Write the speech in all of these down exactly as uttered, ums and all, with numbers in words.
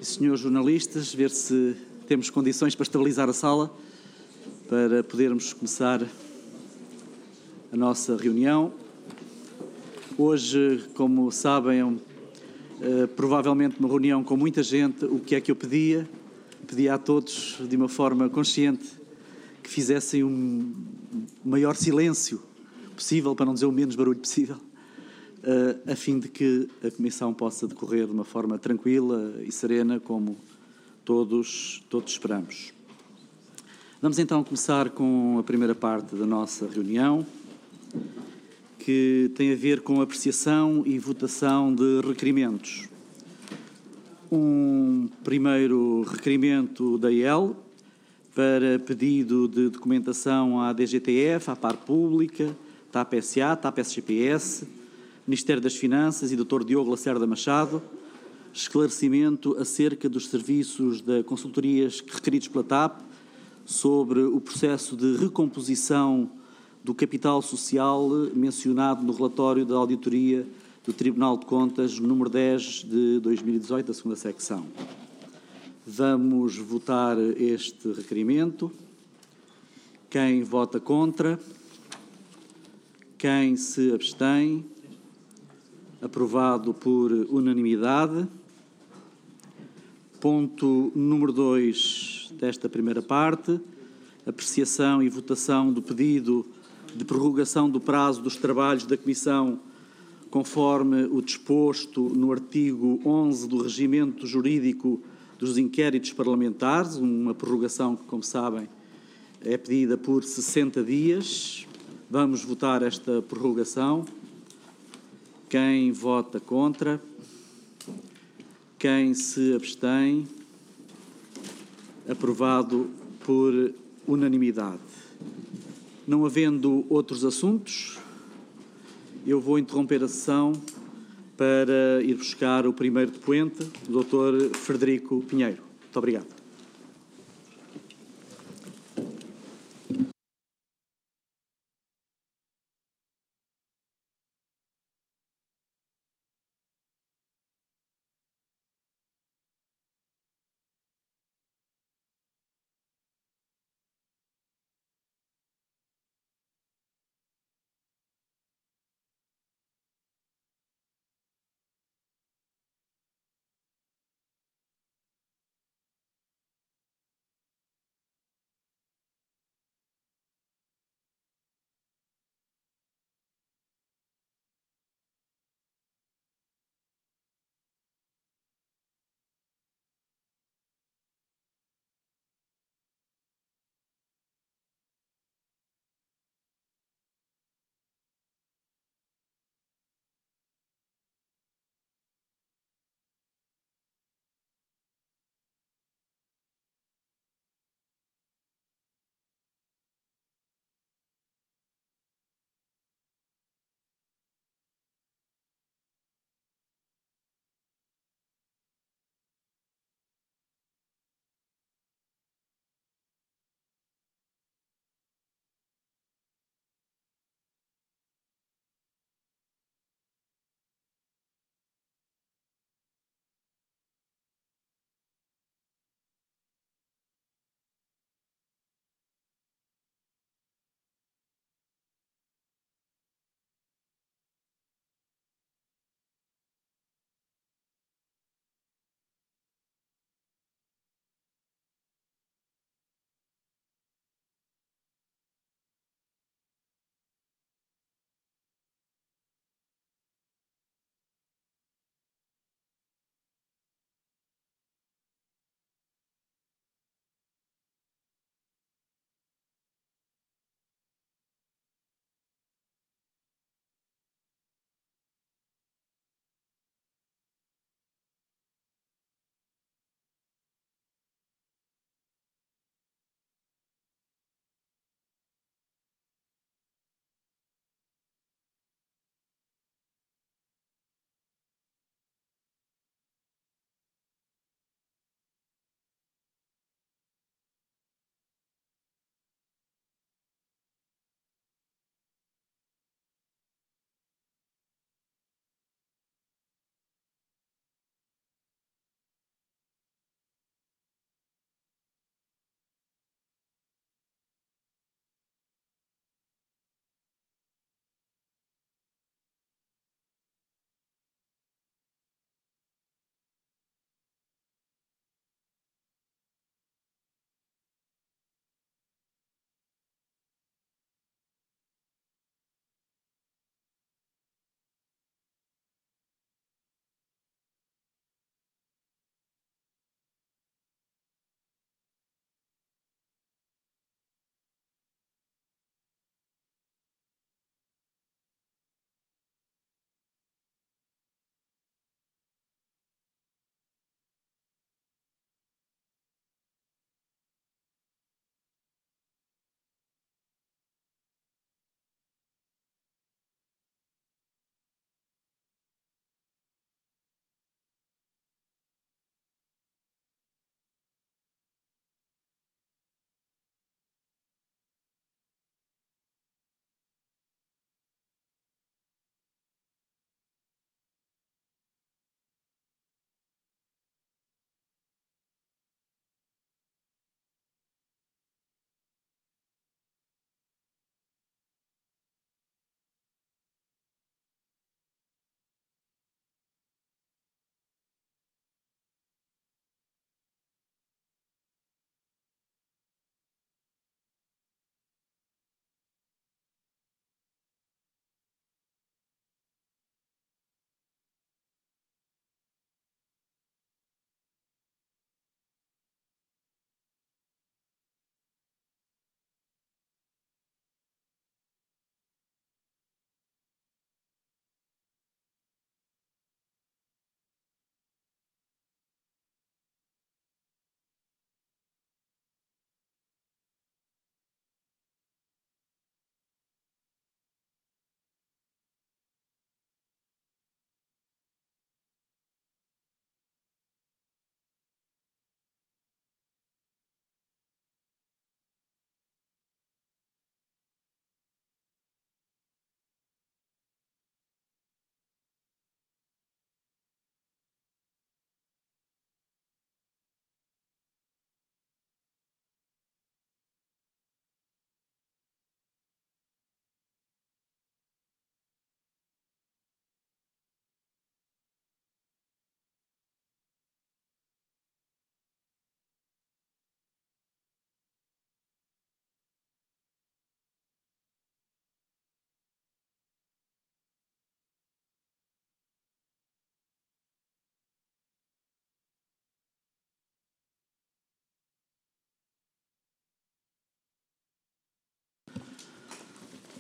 Senhores jornalistas, ver se temos condições para estabilizar a sala, para podermos começar a nossa reunião. Hoje, como sabem, é um, uh, provavelmente uma reunião com muita gente. O que é que eu pedia? Pedia a todos, de uma forma consciente, que fizessem um maior silêncio possível, para não dizer o menos barulho possível, uh, a fim de que a comissão possa decorrer de uma forma tranquila e serena, como todos, todos esperamos. Vamos então começar com a primeira parte da nossa reunião, que tem a ver com apreciação e votação de requerimentos. Um primeiro requerimento da I E L para pedido de documentação à D G T F, à Par Pública, T A P S A, T A P S G P S, Ministério das Finanças e doutor Diogo Lacerda Machado, esclarecimento acerca dos serviços da consultorias requeridos pela T A P sobre o processo de recomposição do capital social mencionado no relatório da auditoria do Tribunal de Contas, número dez de dois mil e dezoito, da segunda secção. Vamos votar este requerimento. Quem vota contra? Quem se abstém? Aprovado por unanimidade. Ponto número dois desta primeira parte. Apreciação e votação do pedido de prorrogação do prazo dos trabalhos da Comissão conforme o disposto no artigo onze do Regimento Jurídico dos Inquéritos Parlamentares, uma prorrogação que, como sabem, é pedida por sessenta dias. Vamos votar esta prorrogação. Quem vota contra? Quem se abstém? Aprovado por unanimidade. Não havendo outros assuntos, eu vou interromper a sessão para ir buscar o primeiro depoente, o doutor Frederico Pinheiro. Muito obrigado.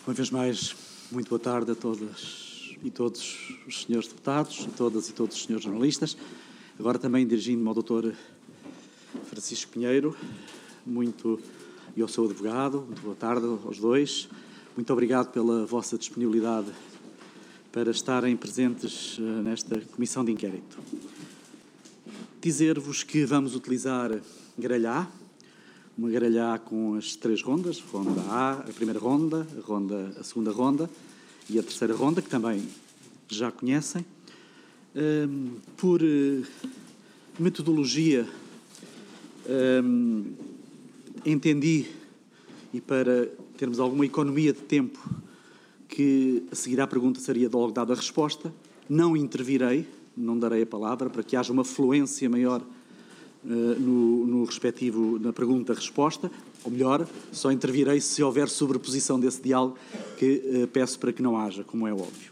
Uma vez mais, muito boa tarde a todas e todos os senhores deputados, a todas e todos os senhores jornalistas. Agora também dirigindo-me ao doutor Francisco Pinheiro, muito, e ao seu advogado, muito boa tarde aos dois. Muito obrigado pela vossa disponibilidade para estarem presentes nesta comissão de inquérito. Dizer-vos que vamos utilizar grelhá, uma grelhá com as três rondas, ronda A, a primeira ronda, a, ronda, a segunda ronda e a terceira ronda, que também já conhecem. Um, por uh, metodologia, um, entendi, e para termos alguma economia de tempo, que a seguir à pergunta seria logo dada a resposta. Não intervirei, não darei a palavra, para que haja uma fluência maior uh, no, no respectivo, na pergunta-resposta, ou melhor, só intervirei se houver sobreposição desse diálogo, que uh, peço para que não haja, como é óbvio.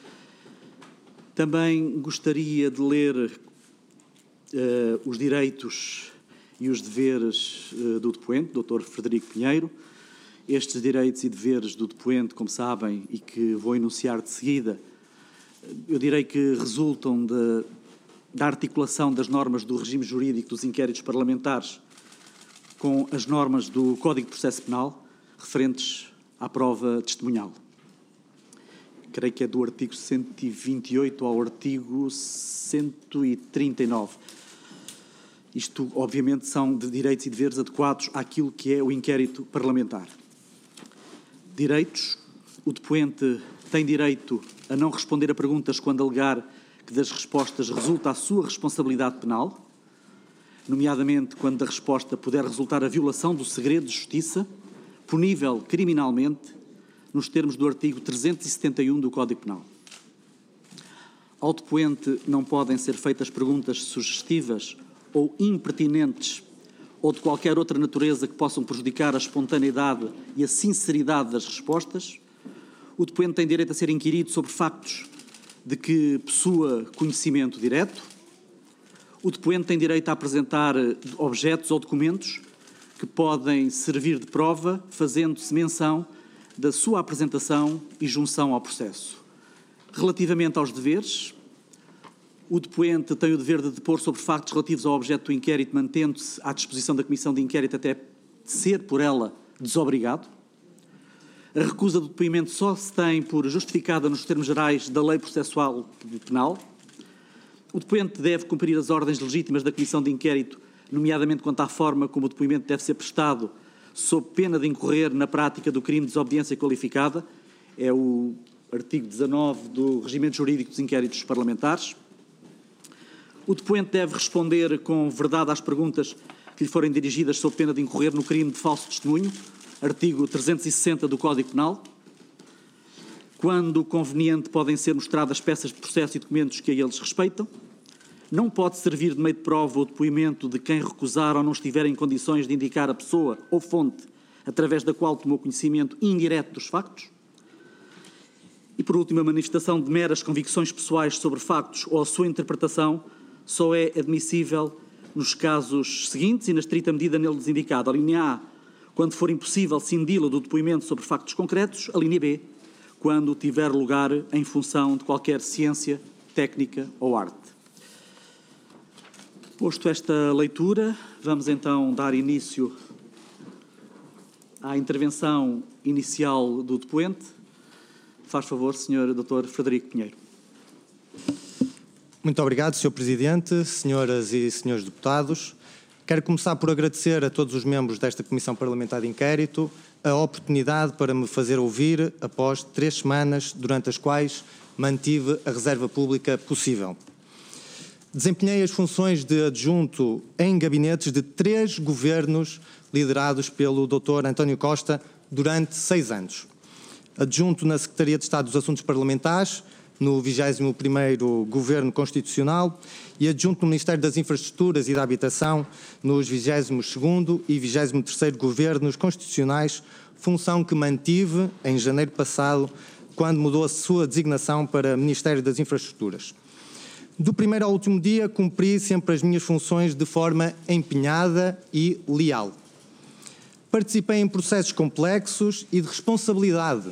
Também gostaria de ler uh, os direitos e os deveres uh, do depoente, doutor Frederico Pinheiro. Estes direitos e deveres do depoente, como sabem, e que vou enunciar de seguida, eu direi que resultam de, da articulação das normas do regime jurídico dos inquéritos parlamentares com as normas do Código de Processo Penal referentes à prova testemunhal. Creio que é do artigo cento e vinte e oito ao artigo cento e trinta e nove. Isto, obviamente, são de direitos e deveres adequados àquilo que é o inquérito parlamentar. Direitos. O depoente tem direito a não responder a perguntas quando alegar que das respostas resulta a sua responsabilidade penal, nomeadamente quando da resposta puder resultar a violação do segredo de justiça, punível criminalmente, nos termos do artigo trezentos e setenta e um do Código Penal. Ao depoente não podem ser feitas perguntas sugestivas ou impertinentes ou de qualquer outra natureza que possam prejudicar a espontaneidade e a sinceridade das respostas. O depoente tem direito a ser inquirido sobre factos de que possua conhecimento direto. O depoente tem direito a apresentar objetos ou documentos que podem servir de prova, fazendo-se menção da sua apresentação e junção ao processo. Relativamente aos deveres, o depoente tem o dever de depor sobre factos relativos ao objeto do inquérito, mantendo-se à disposição da comissão de inquérito até ser por ela desobrigado. A recusa do depoimento só se tem por justificada nos termos gerais da lei processual penal. O depoente deve cumprir as ordens legítimas da comissão de inquérito, nomeadamente quanto à forma como o depoimento deve ser prestado, sob pena de incorrer na prática do crime de desobediência qualificada. É o artigo dezanove do Regimento Jurídico dos Inquéritos Parlamentares. O depoente deve responder com verdade às perguntas que lhe forem dirigidas sob pena de incorrer no crime de falso testemunho, artigo trezentos e sessenta do Código Penal. Quando conveniente, podem ser mostradas peças de processo e documentos que a eles respeitam. Não pode servir de meio de prova o depoimento de quem recusar ou não estiver em condições de indicar a pessoa ou fonte através da qual tomou conhecimento indireto dos factos. E, por último, a manifestação de meras convicções pessoais sobre factos ou a sua interpretação só é admissível nos casos seguintes e na estrita medida neles indicado. A linha A, quando for impossível cindi-la do depoimento sobre factos concretos. A linha B, quando tiver lugar em função de qualquer ciência, técnica ou arte. Posto esta leitura, vamos então dar início à intervenção inicial do depoente. Faz favor, senhor doutor Frederico Pinheiro. Muito obrigado, senhor Presidente, senhoras e senhores deputados. Quero começar por agradecer a todos os membros desta Comissão Parlamentar de Inquérito a oportunidade para me fazer ouvir após três semanas durante as quais mantive a reserva pública possível. Desempenhei as funções de adjunto em gabinetes de três governos liderados pelo doutor António Costa durante seis anos. Adjunto na Secretaria de Estado dos Assuntos Parlamentares, no vigésimo primeiro Governo Constitucional, e adjunto no Ministério das Infraestruturas e da Habitação, nos vigésimo segundo e vigésimo terceiro Governos Constitucionais, função que mantive em janeiro passado, quando mudou a sua designação para Ministério das Infraestruturas. Do primeiro ao último dia, cumpri sempre as minhas funções de forma empenhada e leal. Participei em processos complexos e de responsabilidade,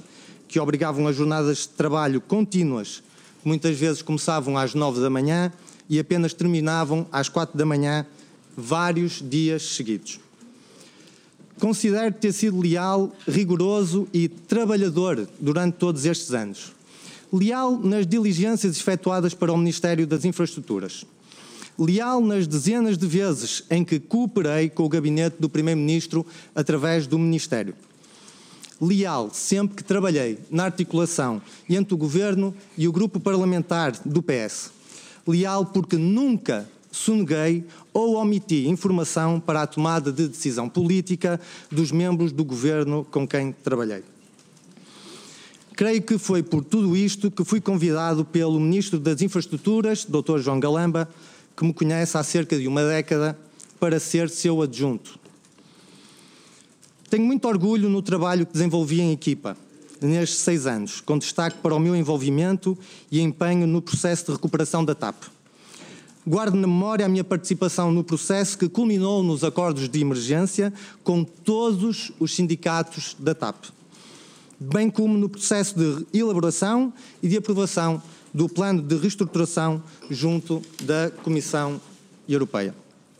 que obrigavam a jornadas de trabalho contínuas, que muitas vezes começavam às nove da manhã e apenas terminavam às quatro da manhã, vários dias seguidos. Considero ter sido leal, rigoroso e trabalhador durante todos estes anos. Leal nas diligências efetuadas para o Ministério das Infraestruturas. Leal nas dezenas de vezes em que cooperei com o gabinete do Primeiro-Ministro através do Ministério. Leal sempre que trabalhei na articulação entre o Governo e o grupo parlamentar do P S. Leal porque nunca soneguei ou omiti informação para a tomada de decisão política dos membros do Governo com quem trabalhei. Creio que foi por tudo isto que fui convidado pelo Ministro das Infraestruturas, doutor João Galamba, que me conhece há cerca de uma década, para ser seu adjunto. Tenho muito orgulho no trabalho que desenvolvi em equipa, nestes seis anos, com destaque para o meu envolvimento e empenho no processo de recuperação da TAP. Guardo na memória a minha participação no processo que culminou nos acordos de emergência com todos os sindicatos da TAP, bem como no processo de elaboração e de aprovação do plano de reestruturação junto da Comissão Europeia.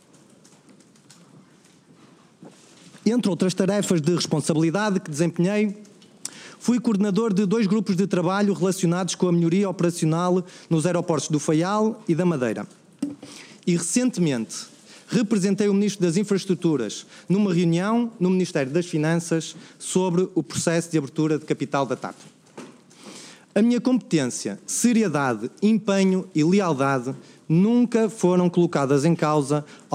Entre outras tarefas de responsabilidade que desempenhei, fui coordenador de dois grupos de trabalho relacionados com a melhoria operacional nos aeroportos do Faial e da Madeira. E, recentemente, representei o Ministro das Infraestruturas numa reunião no Ministério das Finanças sobre o processo de abertura de capital da TAP. A minha competência, seriedade, empenho e lealdade nunca foram colocadas em causa